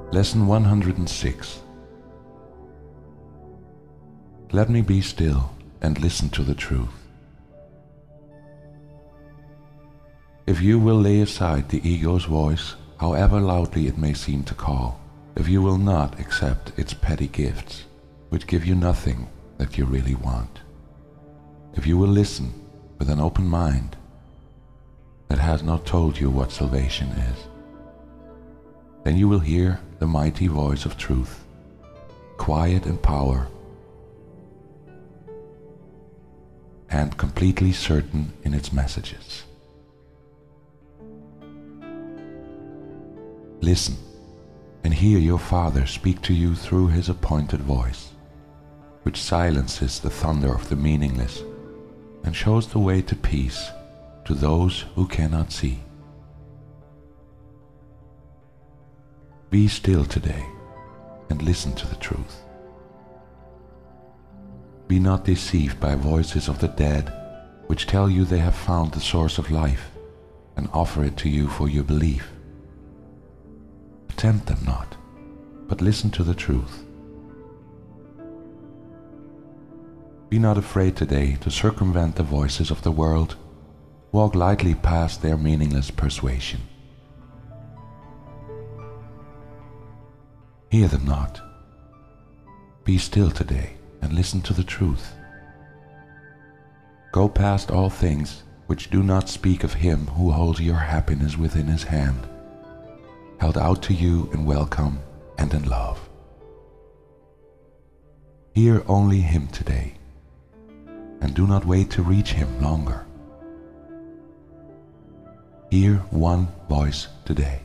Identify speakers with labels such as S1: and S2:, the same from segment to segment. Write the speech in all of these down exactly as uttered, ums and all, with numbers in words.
S1: Lesson one hundred six. Let me be still and listen to the truth. If you will lay aside the ego's voice, however loudly it may seem to call, if you will not accept its petty gifts, which give you nothing that you really want, if you will listen with an open mind that has not told you what salvation is, then you will hear the mighty voice of truth, quiet in power and completely certain in its messages. Listen and hear your Father speak to you through his appointed voice, which silences the thunder of the meaningless and shows the way to peace to those who cannot see. Be still today and listen to the truth. Be not deceived by voices of the dead which tell you they have found the source of life and offer it to you for your belief. Tempt them not, but listen to the truth. Be not afraid today to circumvent the voices of the world. Walk lightly past their meaningless persuasion. Hear them not. Be still today and listen to the truth. Go past all things which do not speak of him who holds your happiness within his hand, held out to you in welcome and in love. Hear only him today, and do not wait to reach him longer. Hear one voice today.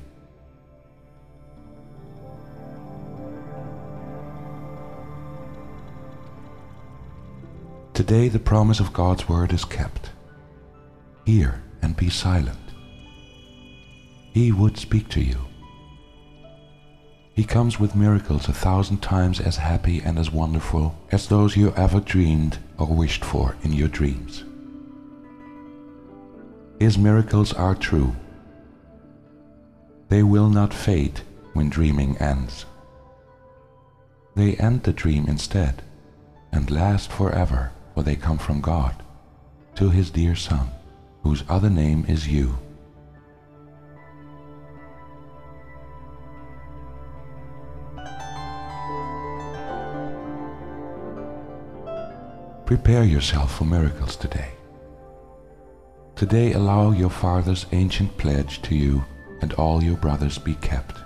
S1: Today the promise of God's word is kept. Hear and be silent. He would speak to you. He comes with miracles a thousand times as happy and as wonderful as those you ever dreamed or wished for in your dreams. His miracles are true. They will not fade when dreaming ends. They end the dream instead and last forever, for they come from God to his dear Son, whose other name is you. Prepare yourself for miracles today. Today allow your Father's ancient pledge to you and all your brothers be kept.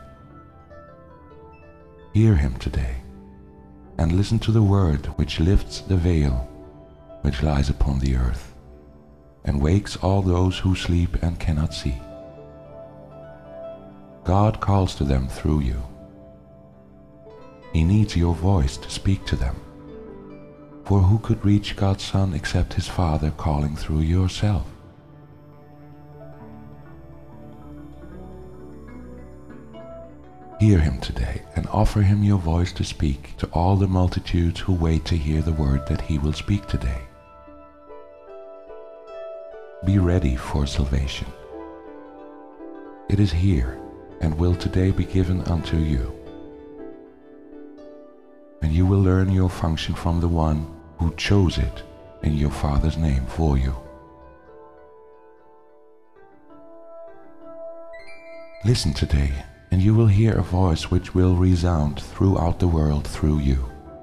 S1: Hear him today and listen to the word which lifts the veil which lies upon the earth and wakes all those who sleep and cannot see. God calls to them through you. He needs your voice to speak to them. For who could reach God's Son except his Father calling through yourself? Hear him today and offer him your voice to speak to all the multitudes who wait to hear the word that he will speak today. Be ready for salvation. It is here and will today be given unto you. And you will learn your function from the one who chose it in your Father's name for you. Listen today, and you will hear a voice which will resound throughout the world through you.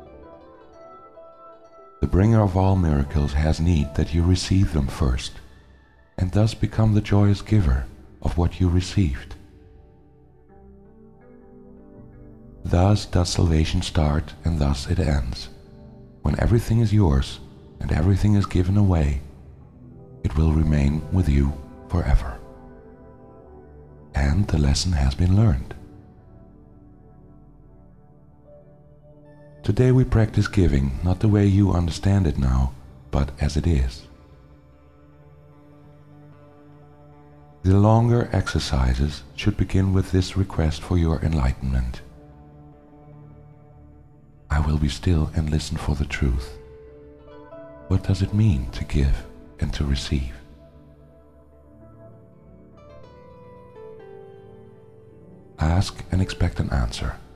S1: The bringer of all miracles has need that you receive them first, and thus become the joyous giver of what you received. Thus does salvation start, and thus it ends. When everything is yours and everything is given away, it will remain with you forever. And the lesson has been learned. Today we practice giving not the way you understand it now, but as it is. The longer exercises should begin with this request for your enlightenment. I will be still and listen for the truth. What does it mean to give and to receive? Ask and expect an answer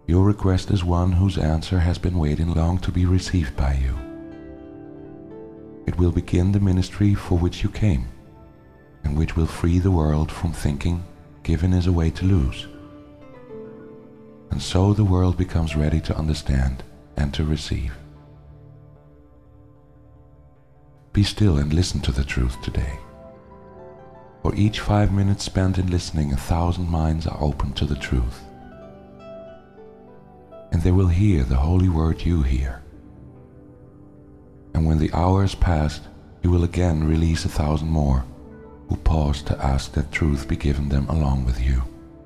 S1: Your request is one whose answer has been waiting long to be received by you. It will begin the ministry for which you came, and which will free the world from thinking given is a way to lose. And so the world becomes ready to understand and to receive. Be still and listen to the truth today. For each five minutes spent in listening, a thousand minds are open to the truth. And they will hear the holy word you hear. And when the hour is past, you will again release a thousand more who pause to ask that truth be given them along with you.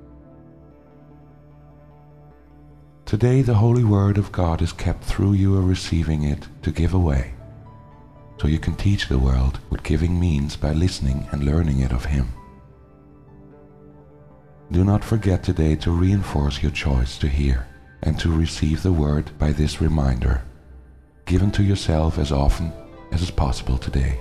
S1: Today the holy word of God is kept through you are receiving it to give away, so you can teach the world what giving means by listening and learning it of Him. Do not forget today to reinforce your choice to hear and to receive the word by this reminder, given to yourself as often as is possible today.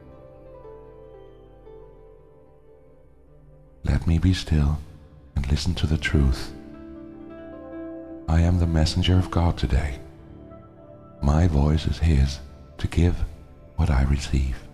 S1: Let me be still and listen to the truth. I am the messenger of God today. My voice is His to give what I receive.